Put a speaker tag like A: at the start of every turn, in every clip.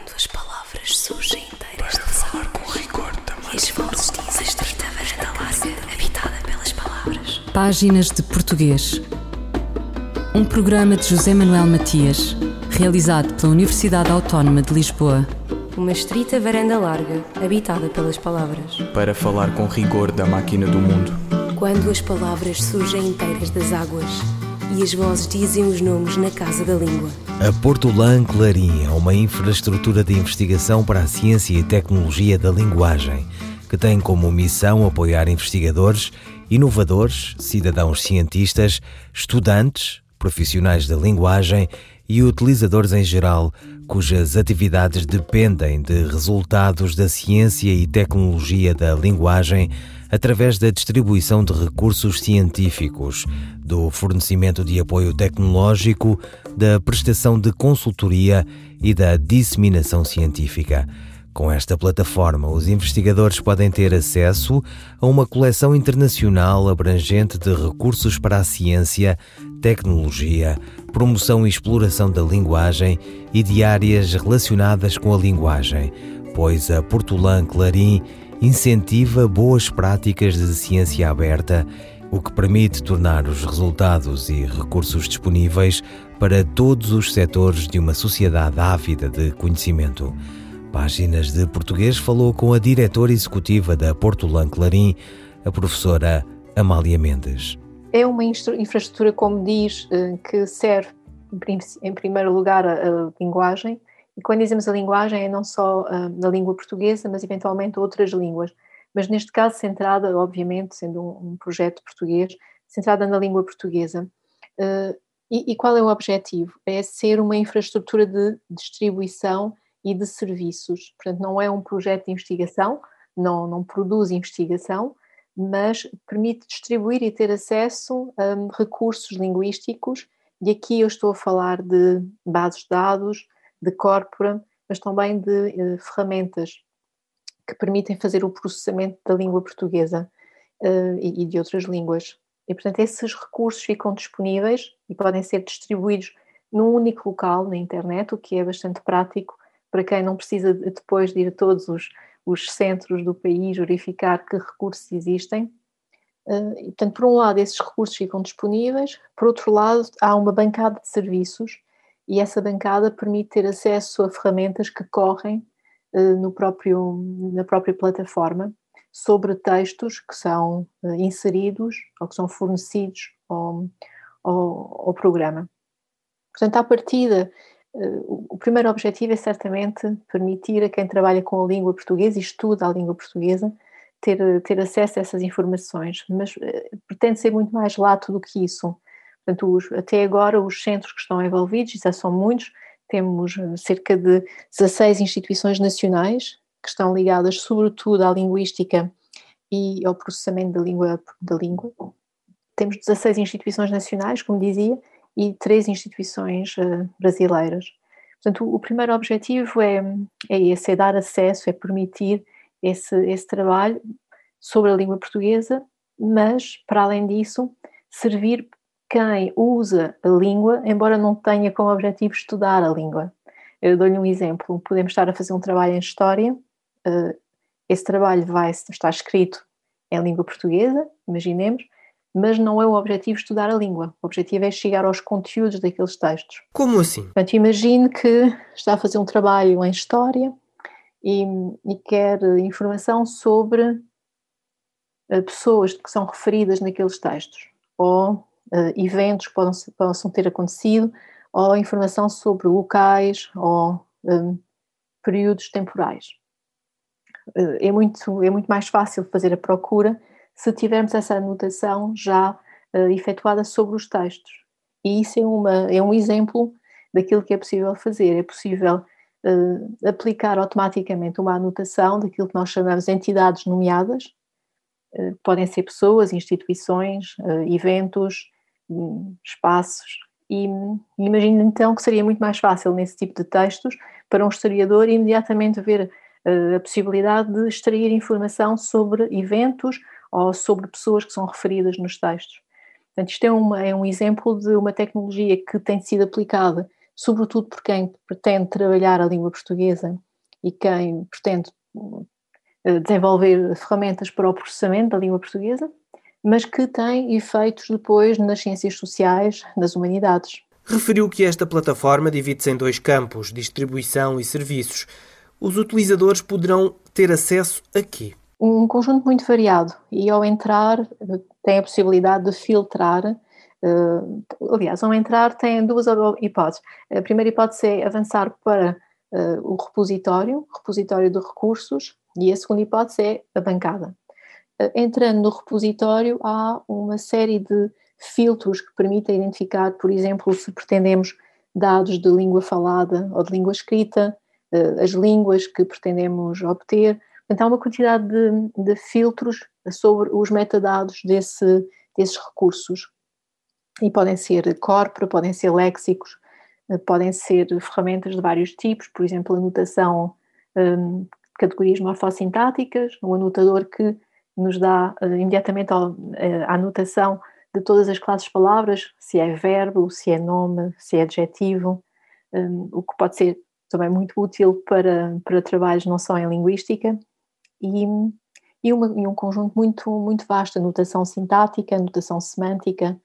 A: Quando as palavras surgem inteiras de falar com rigor também. E as vozes dizem estrita varanda larga, habitada pelas palavras.
B: Páginas de Português. Um programa de José Manuel Matias, realizado pela Universidade Autónoma de Lisboa.
A: Uma estrita varanda larga, habitada pelas palavras.
C: Para falar com rigor da máquina do mundo.
A: Quando as palavras surgem inteiras das águas e as vozes dizem os nomes na casa da língua.
D: A Portolã Clarim é uma infraestrutura de investigação para a ciência e tecnologia da linguagem, que tem como missão apoiar investigadores, inovadores, cidadãos cientistas, estudantes, profissionais da linguagem e utilizadores em geral, cujas atividades dependem de resultados da ciência e tecnologia da linguagem através da distribuição de recursos científicos, do fornecimento de apoio tecnológico, da prestação de consultoria e da disseminação científica. Com esta plataforma, os investigadores podem ter acesso a uma coleção internacional abrangente de recursos para a ciência, tecnologia, promoção e exploração da linguagem e de áreas relacionadas com a linguagem, pois a Portolã Clarim incentiva boas práticas de ciência aberta, o que permite tornar os resultados e recursos disponíveis para todos os setores de uma sociedade ávida de conhecimento. Páginas de Português falou com a diretora executiva da Portolã Clarim, a professora Amália Mendes.
E: É uma infraestrutura, como diz, que serve, em primeiro lugar, a linguagem. E quando dizemos a linguagem, é não só a língua portuguesa, mas eventualmente outras línguas. Mas neste caso, centrada, obviamente, sendo um projeto português, centrada na língua portuguesa. E qual é o objetivo? É ser uma infraestrutura de distribuição e de serviços. Portanto, não é um projeto de investigação, não produz investigação, mas permite distribuir e ter acesso a recursos linguísticos. E aqui eu estou a falar de bases de dados, de corpora, mas também de ferramentas que permitem fazer o processamento da língua portuguesa e de outras línguas. E, portanto, esses recursos ficam disponíveis e podem ser distribuídos num único local na internet, o que é bastante prático para quem não precisa depois de ir a todos os centros do país verificar que recursos existem. E, portanto, por um lado, esses recursos ficam disponíveis, por outro lado, há uma bancada de serviços e essa bancada permite ter acesso a ferramentas que correm na própria plataforma sobre textos que são inseridos ou que são fornecidos ao programa. Portanto, à partida, o primeiro objetivo é certamente permitir a quem trabalha com a língua portuguesa e estuda a língua portuguesa ter acesso a essas informações, mas pretende ser muito mais lato do que isso. Portanto, até agora os centros que estão envolvidos, e já são muitos, temos cerca de 16 instituições nacionais que estão ligadas sobretudo à linguística e ao processamento da língua. Temos 16 instituições nacionais, como dizia, e 3 instituições brasileiras. Portanto, o primeiro objetivo é esse, é dar acesso, é permitir esse trabalho sobre a língua portuguesa, mas, para além disso, servir quem usa a língua, embora não tenha como objetivo estudar a língua. Eu dou-lhe um exemplo. Podemos estar a fazer um trabalho em História, esse trabalho vai estar escrito em língua portuguesa, imaginemos, mas não é o objetivo estudar a língua. O objetivo é chegar aos conteúdos daqueles textos.
F: Como assim?
E: Portanto, imagine que está a fazer um trabalho em História e quer informação sobre pessoas que são referidas naqueles textos, ou eventos que possam ter acontecido, ou informação sobre locais ou períodos temporais. É muito mais fácil fazer a procura se tivermos essa anotação já efetuada sobre os textos. E isso é um exemplo daquilo que é possível fazer. É possível aplicar automaticamente uma anotação daquilo que nós chamamos de entidades nomeadas. Podem ser pessoas, instituições, eventos, espaços. E imagino então que seria muito mais fácil nesse tipo de textos para um historiador imediatamente ver a possibilidade de extrair informação sobre eventos ou sobre pessoas que são referidas nos textos. Portanto, isto é um exemplo de uma tecnologia que tem sido aplicada sobretudo por quem pretende trabalhar a língua portuguesa e quem pretende desenvolver ferramentas para o processamento da língua portuguesa, mas que tem efeitos depois nas ciências sociais, nas humanidades.
F: Referiu que esta plataforma divide-se em 2 campos, distribuição e serviços. Os utilizadores poderão ter acesso a quê?
E: Um conjunto muito variado, e ao entrar tem a possibilidade de filtrar. Aliás, ao entrar tem 2 hipóteses. A primeira hipótese é avançar para o repositório de recursos, e a segunda hipótese é a bancada. Entrando no repositório, há uma série de filtros que permitem identificar, por exemplo, se pretendemos dados de língua falada ou de língua escrita, as línguas que pretendemos obter. Portanto, há uma quantidade de filtros sobre os metadados desses recursos. E podem ser corpora, podem ser léxicos, podem ser ferramentas de vários tipos, por exemplo, anotação, categorias morfossintáticas, um anotador que nos dá imediatamente a anotação de todas as classes de palavras, se é verbo, se é nome, se é adjetivo, o que pode ser também muito útil para trabalhos não só em linguística, e um conjunto muito, muito vasto, anotação sintática, anotação semântica,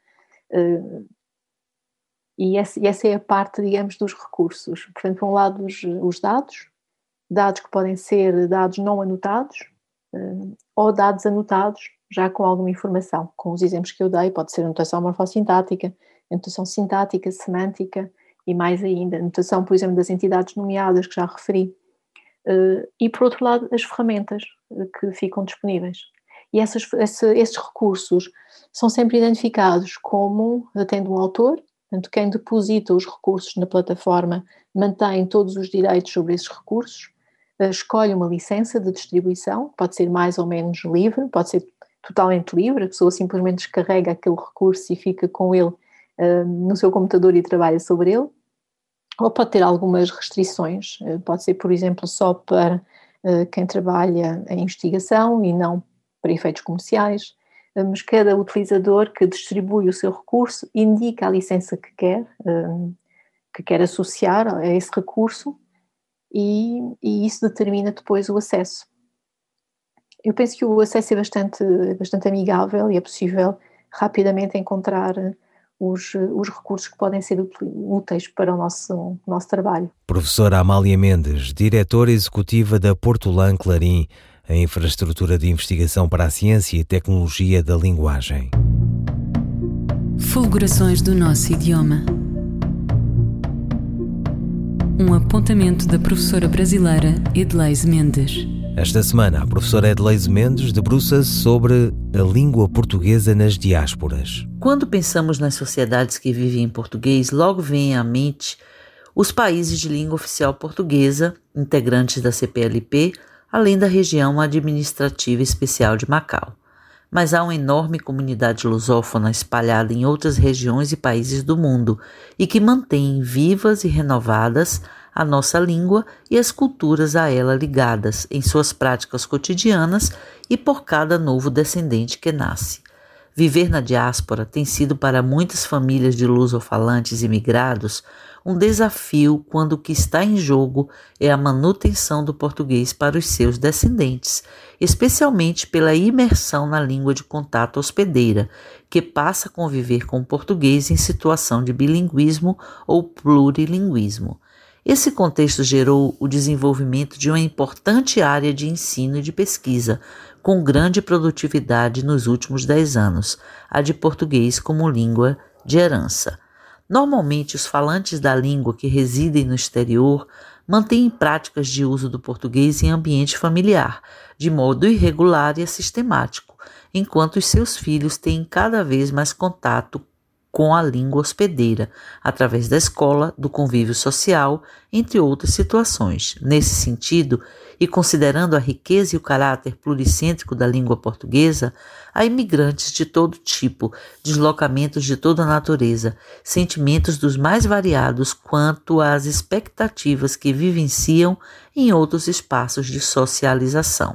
E: e essa é a parte, digamos, dos recursos. Portanto, por um lado, os dados que podem ser dados não anotados, ou dados anotados já com alguma informação, com os exemplos que eu dei. Pode ser anotação morfossintática, anotação sintática, semântica, e mais ainda, anotação, por exemplo, das entidades nomeadas que já referi. E, por outro lado, as ferramentas que ficam disponíveis. E esses recursos são sempre identificados como tendo um autor. Portanto, quem deposita os recursos na plataforma mantém todos os direitos sobre esses recursos, escolhe uma licença de distribuição, pode ser mais ou menos livre, pode ser totalmente livre, a pessoa simplesmente descarrega aquele recurso e fica com ele no seu computador e trabalha sobre ele, ou pode ter algumas restrições, pode ser, por exemplo, só para quem trabalha em investigação e não para efeitos comerciais, mas cada utilizador que distribui o seu recurso indica a licença que quer associar a esse recurso, e isso determina depois o acesso. Eu penso que o acesso é bastante amigável e é possível rapidamente encontrar os recursos que podem ser úteis para o nosso trabalho.
D: Professora Amália Mendes, diretora executiva da Portolã Clarim, a infraestrutura de investigação para a ciência e tecnologia da linguagem.
B: Fulgurações do nosso idioma. Um apontamento da professora brasileira Edleise Mendes.
D: Esta semana, a professora Edleise Mendes debruça-se sobre a língua portuguesa nas diásporas.
G: Quando pensamos nas sociedades que vivem em português, logo vem à mente os países de língua oficial portuguesa, integrantes da CPLP, além da região administrativa especial de Macau. Mas há uma enorme comunidade lusófona espalhada em outras regiões e países do mundo e que mantém vivas e renovadas a nossa língua e as culturas a ela ligadas em suas práticas cotidianas e por cada novo descendente que nasce. Viver na diáspora tem sido para muitas famílias de lusofalantes imigrados um desafio quando o que está em jogo é a manutenção do português para os seus descendentes, especialmente pela imersão na língua de contato hospedeira, que passa a conviver com o português em situação de bilinguismo ou plurilinguismo. Esse contexto gerou o desenvolvimento de uma importante área de ensino e de pesquisa, com grande produtividade nos últimos 10 anos, a de português como língua de herança. Normalmente, os falantes da língua que residem no exterior mantêm práticas de uso do português em ambiente familiar, de modo irregular e sistemático, enquanto os seus filhos têm cada vez mais contato com a língua hospedeira, através da escola, do convívio social, entre outras situações. Nesse sentido, e considerando a riqueza e o caráter pluricêntrico da língua portuguesa, há imigrantes de todo tipo, deslocamentos de toda natureza, sentimentos dos mais variados quanto às expectativas que vivenciam em outros espaços de socialização.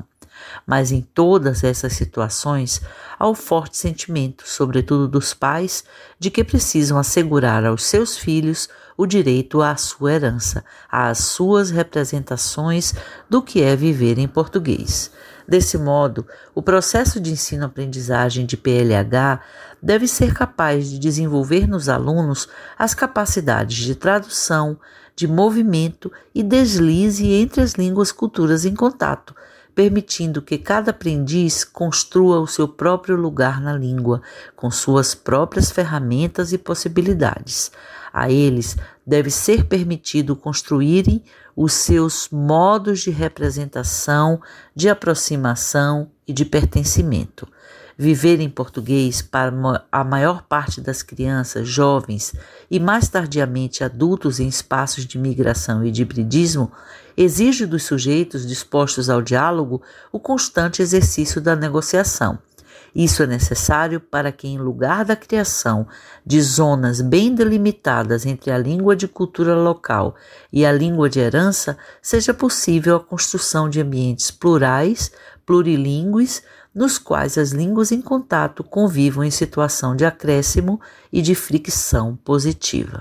G: mas em todas essas situações há o forte sentimento, sobretudo dos pais, de que precisam assegurar aos seus filhos o direito à sua herança, às suas representações do que é viver em português. Desse modo, o processo de ensino-aprendizagem de PLH deve ser capaz de desenvolver nos alunos as capacidades de tradução, de movimento e deslize entre as línguas culturas em contato, permitindo que cada aprendiz construa o seu próprio lugar na língua, com suas próprias ferramentas e possibilidades. A eles deve ser permitido construírem os seus modos de representação, de aproximação e de pertencimento. Viver em português para a maior parte das crianças, jovens e mais tardiamente adultos em espaços de migração e de hibridismo exige dos sujeitos dispostos ao diálogo o constante exercício da negociação. Isso é necessário para que, em lugar da criação de zonas bem delimitadas entre a língua de cultura local e a língua de herança, seja possível a construção de ambientes plurais, plurilíngues, nos quais as línguas em contato convivam em situação de acréscimo e de fricção positiva.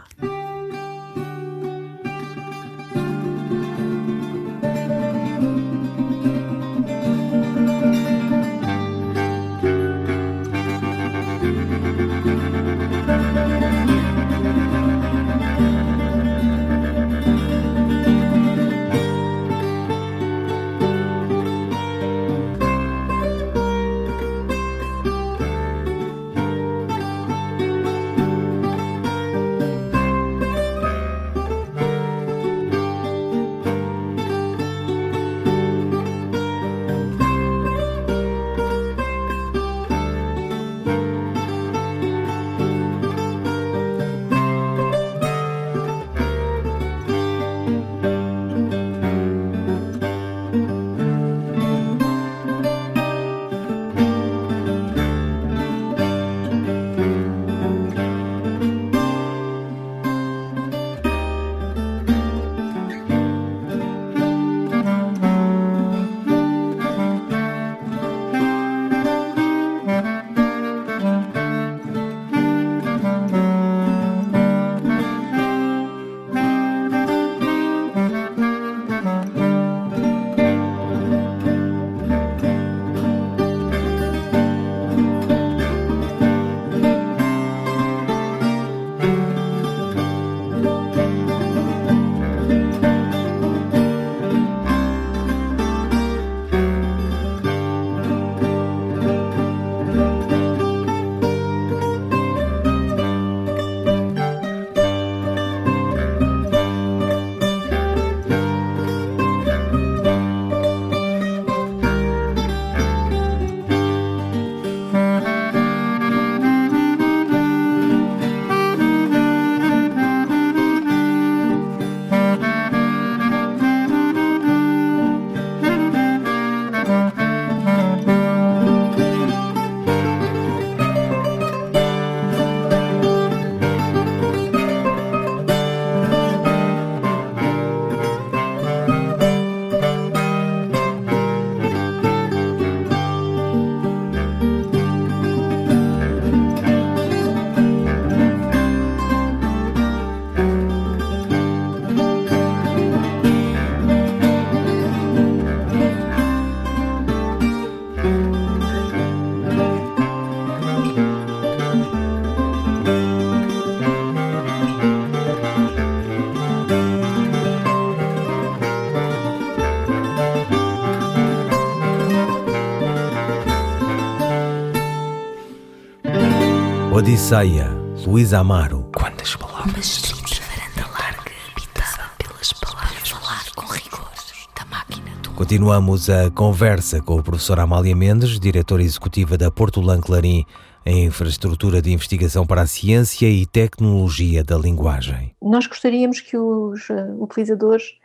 D: Odisseia, Luísa Amaro.
C: Quantas palavras?
A: Uma estrita varanda larga habitada pelas palavras. Falar com rigor da máquina do mundo.
D: Continuamos a conversa com a professora Amália Mendes, diretora executiva da Portolã Clarim, em infraestrutura de investigação para a ciência e tecnologia da linguagem.
E: Nós gostaríamos que os utilizadores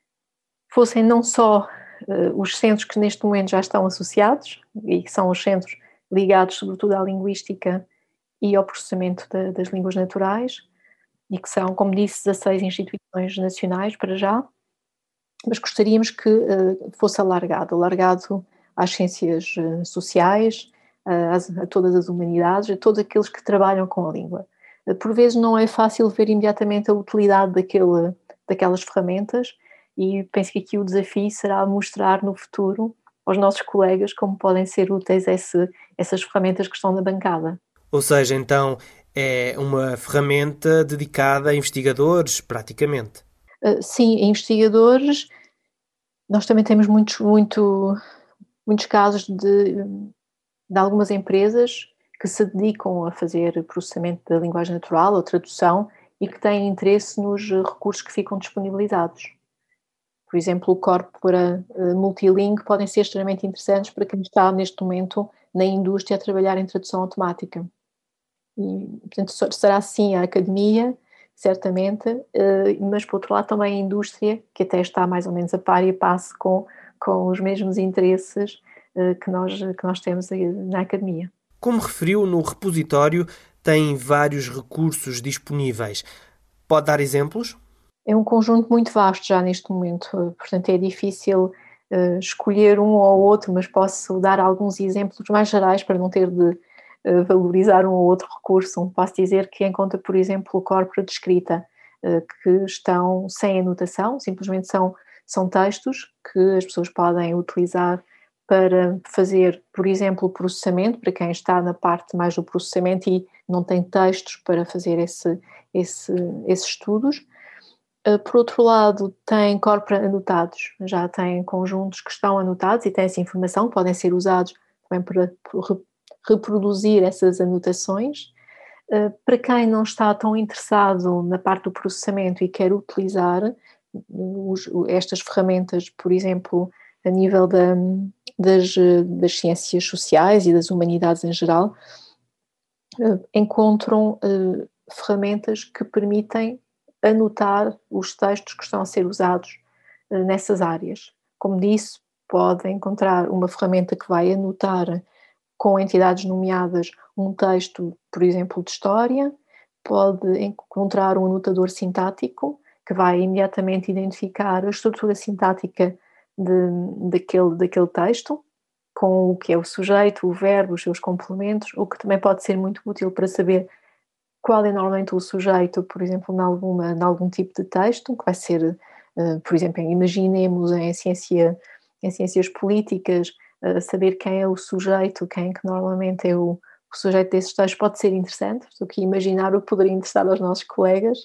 E: fossem não só os centros que neste momento já estão associados, e que são os centros ligados sobretudo à linguística e ao processamento das línguas naturais, e que são, como disse, 16 instituições nacionais para já, mas gostaríamos que fosse alargado às ciências sociais, a todas as humanidades, a todos aqueles que trabalham com a língua. Por vezes não é fácil ver imediatamente a utilidade daquelas ferramentas, e penso que aqui o desafio será mostrar no futuro aos nossos colegas como podem ser úteis essas ferramentas que estão na bancada.
F: Ou seja, então, é uma ferramenta dedicada a investigadores, praticamente.
E: Sim, investigadores. Nós também temos muitos casos de algumas empresas que se dedicam a fazer processamento da linguagem natural ou tradução e que têm interesse nos recursos que ficam disponibilizados. Por exemplo, o corpora multilingue podem ser extremamente interessantes para quem está neste momento na indústria a trabalhar em tradução automática. E, portanto, será sim a academia, certamente, mas por outro lado também a indústria, que até está mais ou menos a par e a passo com os mesmos interesses que nós temos na academia.
F: Como referiu, no repositório tem vários recursos disponíveis. Pode dar exemplos?
E: É um conjunto muito vasto já neste momento, portanto é difícil escolher um ou outro, mas posso dar alguns exemplos mais gerais para não ter de valorizar um ou outro recurso. Posso dizer que encontra, por exemplo, o corpora de escrita, que estão sem anotação, simplesmente são textos que as pessoas podem utilizar para fazer, por exemplo, o processamento, para quem está na parte mais do processamento e não tem textos para fazer esses estudos. Por outro lado, tem corpora anotados, já tem conjuntos que estão anotados e têm essa informação, que podem ser usados também para reproduzir essas anotações. Para quem não está tão interessado na parte do processamento e quer utilizar estas ferramentas, por exemplo, a nível das ciências sociais e das humanidades em geral, encontram ferramentas que permitem anotar os textos que estão a ser usados nessas áreas. Como disse, pode encontrar uma ferramenta que vai anotar com entidades nomeadas um texto, por exemplo, de história, pode encontrar um anotador sintático que vai imediatamente identificar a estrutura sintática daquele texto, com o que é o sujeito, o verbo, os seus complementos, o que também pode ser muito útil para saber qual é normalmente o sujeito, por exemplo, em algum tipo de texto, que vai ser, por exemplo, imaginemos em ciências políticas, saber quem é o sujeito, quem que normalmente é o sujeito desses textos pode ser interessante, do que imaginar o que poderia interessar aos nossos colegas.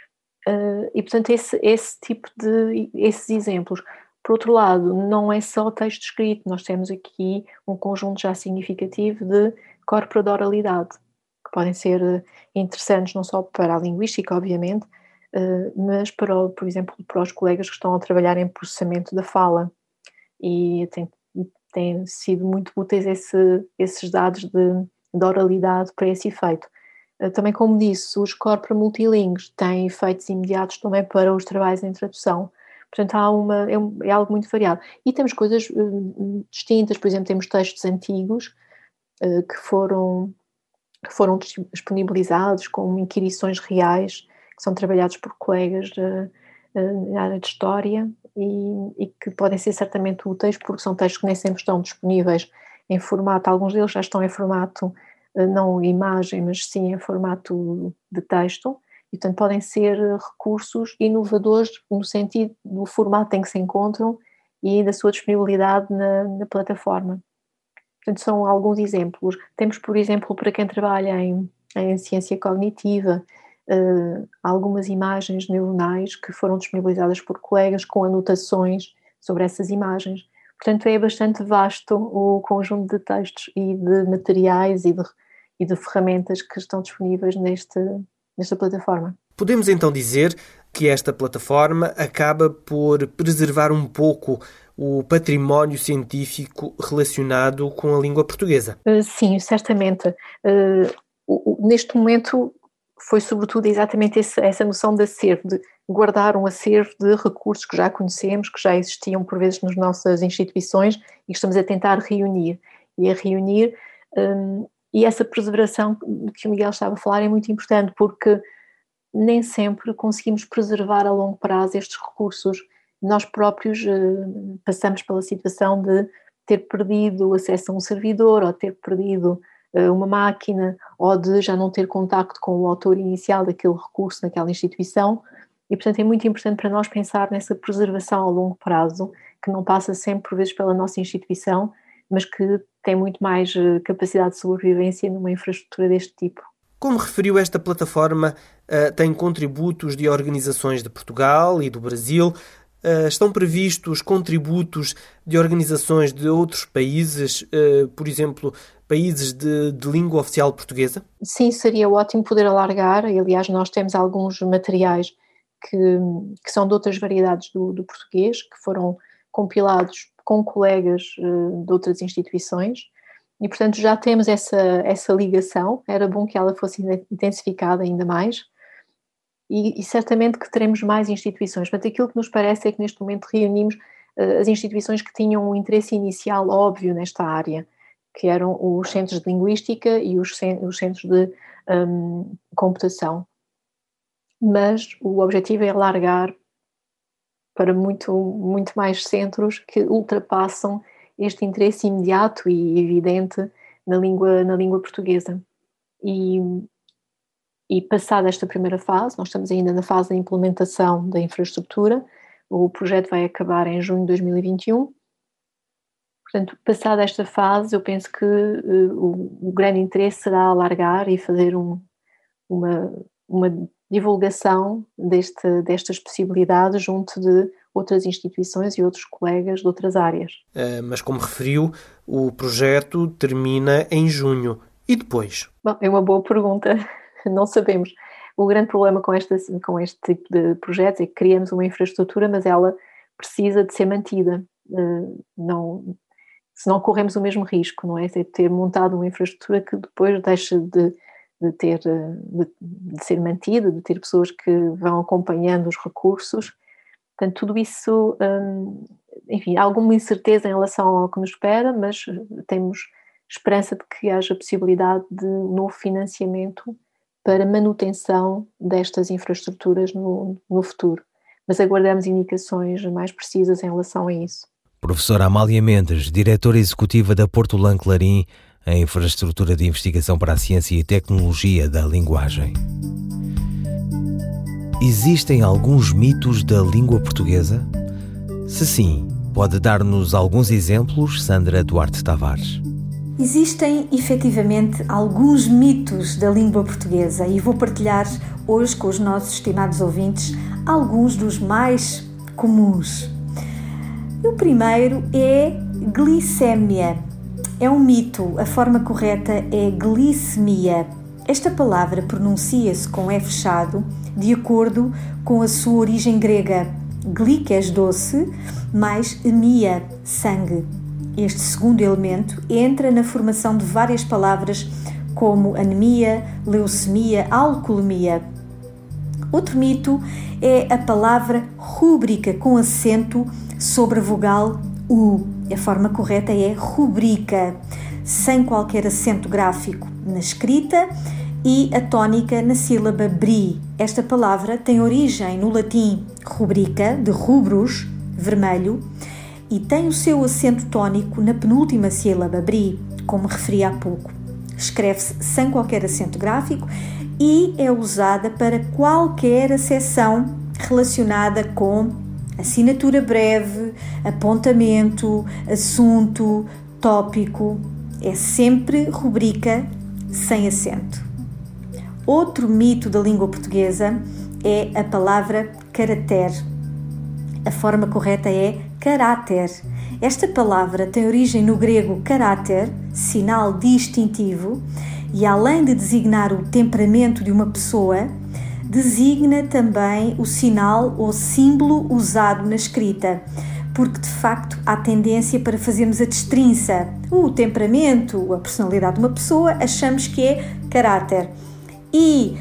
E: E, portanto, esse tipo esses exemplos. Por outro lado, não é só texto escrito, nós temos aqui um conjunto já significativo de corpora de oralidade, que podem ser interessantes não só para a linguística, obviamente, mas por exemplo, para os colegas que estão a trabalhar em processamento da fala. E têm sido muito úteis esses dados de oralidade para esse efeito. Também, como disse, os corpora multilingues têm efeitos imediatos também para os trabalhos em tradução. Portanto, é algo muito variado. E temos coisas distintas, por exemplo, temos textos antigos que foram disponibilizados como inquirições reais, que são trabalhados por colegas na área de história e que podem ser certamente úteis, porque são textos que nem sempre estão disponíveis em formato, alguns deles já estão em formato, não imagem, mas sim em formato de texto, e portanto podem ser recursos inovadores no sentido do formato em que se encontram e da sua disponibilidade na plataforma. Portanto, são alguns exemplos. Temos, por exemplo, para quem trabalha em ciência cognitiva, algumas imagens neuronais que foram disponibilizadas por colegas com anotações sobre essas imagens. Portanto, é bastante vasto o conjunto de textos e de materiais e de ferramentas que estão disponíveis nesta plataforma.
F: Podemos então dizer que esta plataforma acaba por preservar um pouco o património científico relacionado com a língua portuguesa?
E: Sim, certamente. Neste momento foi sobretudo exatamente essa noção de acervo, de guardar um acervo de recursos que já conhecemos, que já existiam por vezes nas nossas instituições e que estamos a tentar reunir. E essa preservação que o Miguel estava a falar é muito importante, porque nem sempre conseguimos preservar a longo prazo estes recursos. Nós próprios passamos pela situação de ter perdido acesso a um servidor, ou ter perdido uma máquina, ou de já não ter contacto com o autor inicial daquele recurso naquela instituição. E, portanto, é muito importante para nós pensar nessa preservação a longo prazo, que não passa sempre, por vezes, pela nossa instituição, mas que tem muito mais capacidade de sobrevivência numa infraestrutura deste tipo.
F: Como referiu, esta plataforma tem contributos de organizações de Portugal e do Brasil. Estão previstos contributos de organizações de outros países, por exemplo, países de língua oficial portuguesa?
E: Sim, seria ótimo poder alargar. E, aliás, nós temos alguns materiais que são de outras variedades do português, que foram compilados com colegas de outras instituições, e, portanto, já temos essa ligação. Era bom que ela fosse intensificada ainda mais, e certamente que teremos mais instituições. Portanto, aquilo que nos parece é que neste momento reunimos as instituições que tinham um interesse inicial óbvio nesta área, que eram os centros de linguística e os centros de computação. Mas o objetivo é alargar para muito, muito mais centros que ultrapassam este interesse imediato e evidente na língua portuguesa. E passada esta primeira fase, nós estamos ainda na fase da implementação da infraestrutura, o projeto vai acabar em junho de 2021. Portanto, passada esta fase, eu penso que o grande interesse será alargar e fazer uma divulgação destas possibilidades junto de outras instituições e outros colegas de outras áreas.
F: Mas, como referiu, o projeto termina em junho. E depois?
E: Bom, é uma boa pergunta. Não sabemos. O grande problema com este tipo de projetos é que criamos uma infraestrutura, mas ela precisa de ser mantida. Senão corremos o mesmo risco, não é? De ter montado uma infraestrutura que depois deixa de ser mantida, de ter pessoas que vão acompanhando os recursos. Portanto, tudo isso, enfim, há alguma incerteza em relação ao que nos espera, mas temos esperança de que haja possibilidade de um novo financiamento para manutenção destas infraestruturas no futuro. Mas aguardamos indicações mais precisas em relação a isso.
D: Professora Amália Mendes, diretora executiva da Portolã Clarim, a infraestrutura de investigação para a ciência e tecnologia da linguagem. Existem alguns mitos da língua portuguesa? Se sim, pode dar-nos alguns exemplos, Sandra Duarte Tavares?
H: Existem, efetivamente, alguns mitos da língua portuguesa e vou partilhar hoje com os nossos estimados ouvintes alguns dos mais comuns. O primeiro é glicémia. É um mito, a forma correta é glicemia. Esta palavra pronuncia-se com E fechado, de acordo com a sua origem grega. Glikes, doce, mais emia, sangue. Este segundo elemento entra na formação de várias palavras como anemia, leucemia, alcoolemia. Outro mito é a palavra rúbrica, com acento sobre a vogal U. A forma correta é rubrica, sem qualquer acento gráfico na escrita e a tónica na sílaba bri. Esta palavra tem origem no latim rubrica, de rubros, vermelho, e tem o seu acento tónico na penúltima sílaba bri, como referi há pouco. Escreve-se sem qualquer acento gráfico e é usada para qualquer acessão relacionada com assinatura breve, apontamento, assunto, tópico. É sempre rubrica sem acento. Outro mito da língua portuguesa é a palavra caractere. A forma correta é caráter. Esta palavra tem origem no grego caráter, sinal distintivo, e além de designar o temperamento de uma pessoa, designa também o sinal ou símbolo usado na escrita, porque de facto há tendência para fazermos a destrinça. O temperamento, a personalidade de uma pessoa, achamos que é caráter. E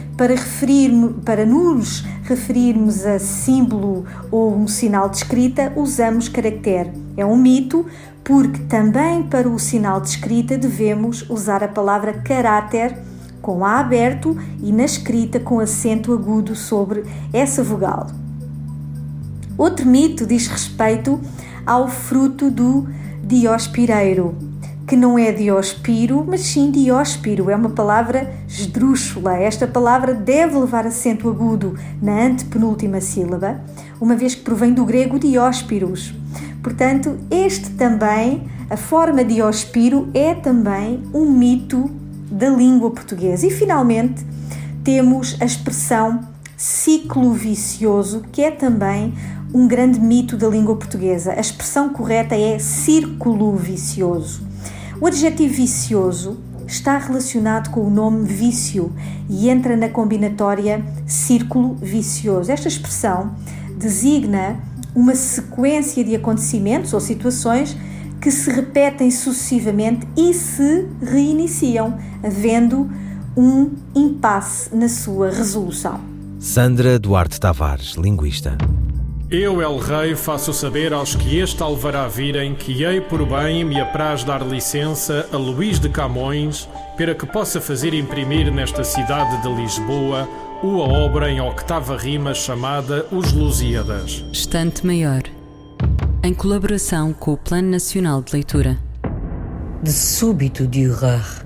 H: para nos referirmos a símbolo ou um sinal de escrita, usamos caractere. É um mito, porque também para o sinal de escrita devemos usar a palavra caráter com A aberto e na escrita com acento agudo sobre essa vogal. Outro mito diz respeito ao fruto do diospireiro, que não é diospiro, mas sim dióspiro. É uma palavra esdrúxula. Esta palavra deve levar acento agudo na antepenúltima sílaba, uma vez que provém do grego dióspiros. Portanto, este também, a forma diospiro, é também um mito da língua portuguesa. E, finalmente, temos a expressão ciclo vicioso, que é também um grande mito da língua portuguesa. A expressão correta é círculo vicioso. O adjetivo vicioso está relacionado com o nome vício e entra na combinatória círculo vicioso. Esta expressão designa uma sequência de acontecimentos ou situações que se repetem sucessivamente e se reiniciam, havendo um impasse na sua resolução.
D: Sandra Duarte Tavares, linguista.
I: Eu, El Rei, faço saber aos que este alvará virem que hei por bem me apraz dar licença a Luís de Camões para que possa fazer imprimir nesta cidade de Lisboa uma obra em octava rima chamada Os Lusíadas.
B: Estante Maior, em colaboração com o Plano Nacional de Leitura.
J: De súbito, Dürer,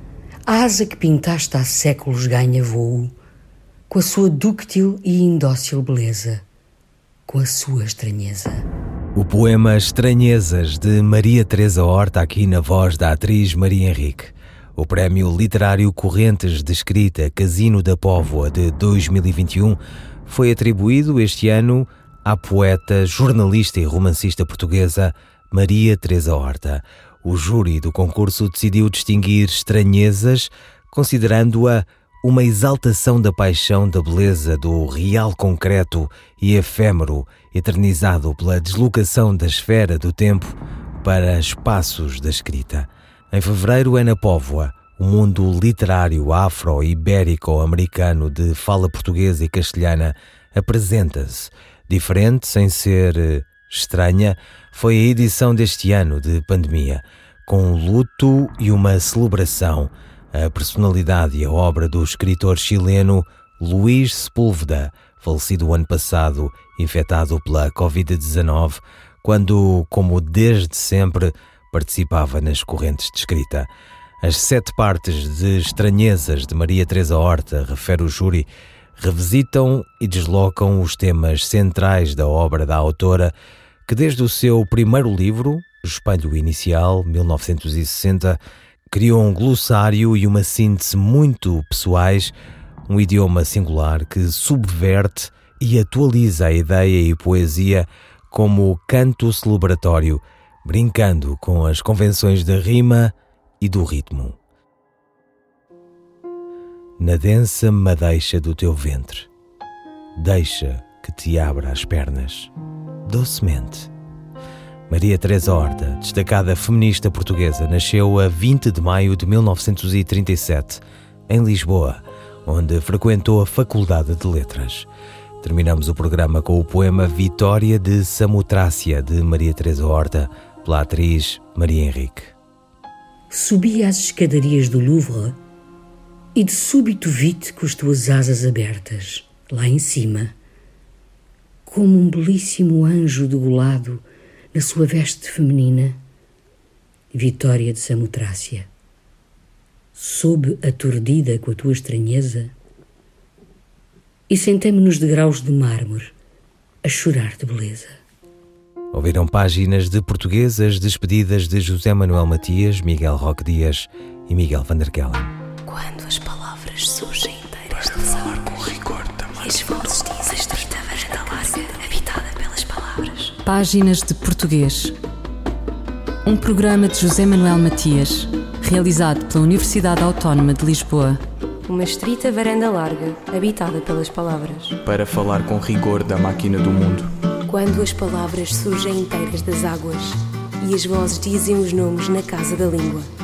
J: a asa que pintaste há séculos ganha voo, com a sua dúctil e indócil beleza, com a sua estranheza.
D: O poema Estranhezas, de Maria Teresa Horta, aqui na voz da atriz Maria Henrique. O Prémio Literário Correntes de Escrita Casino da Póvoa de 2021 foi atribuído este ano à poeta, jornalista e romancista portuguesa Maria Teresa Horta. O júri do concurso decidiu distinguir Estranhezas, considerando-a uma exaltação da paixão da beleza do real concreto e efêmero, eternizado pela deslocação da esfera do tempo para espaços da escrita. Em fevereiro é na Póvoa, o mundo literário afro-ibérico-americano de fala portuguesa e castelhana apresenta-se. Diferente, sem ser estranha, foi a edição deste ano de pandemia, com luto e uma celebração. A personalidade e a obra do escritor chileno Luís Sepúlveda, falecido o ano passado, infectado pela Covid-19, quando, como desde sempre, participava nas correntes de escrita. As 7 partes de Estranhezas de Maria Teresa Horta, refere o júri, revisitam e deslocam os temas centrais da obra da autora, que desde o seu primeiro livro, Espelho Inicial, 1960, criou um glossário e uma síntese muito pessoais, um idioma singular que subverte e atualiza a ideia e poesia como canto celebratório, brincando com as convenções da rima e do ritmo. Na densa madeixa do teu ventre, deixa que te abra as pernas, docemente. Maria Teresa Horta, destacada feminista portuguesa, nasceu a 20 de maio de 1937, em Lisboa, onde frequentou a Faculdade de Letras. Terminamos o programa com o poema Vitória de Samotrácia, de Maria Teresa Horta, pela atriz Maria Henrique.
J: Subi às escadarias do Louvre e de súbito vi-te com as tuas asas abertas, lá em cima, como um belíssimo anjo degolado na sua veste feminina, Vitória de Samotrácia. Soube aturdida com a tua estranheza e sentei-me nos degraus de mármore a chorar de beleza.
D: Ouviram páginas de portuguesas despedidas de José Manuel Matias, Miguel Roque Dias e Miguel van der Kellen.
A: Quando as palavras surgem inteiras de falar com rigor também. E as vozes dizem estreita varanda larga, habitada pelas palavras.
B: Páginas de Português. Um programa de José Manuel Matias, realizado pela Universidade Autónoma de Lisboa.
K: Uma estreita varanda larga, habitada pelas palavras.
C: Para falar com rigor da máquina do mundo.
K: Quando as palavras surgem inteiras das águas e as vozes dizem os nomes na casa da língua.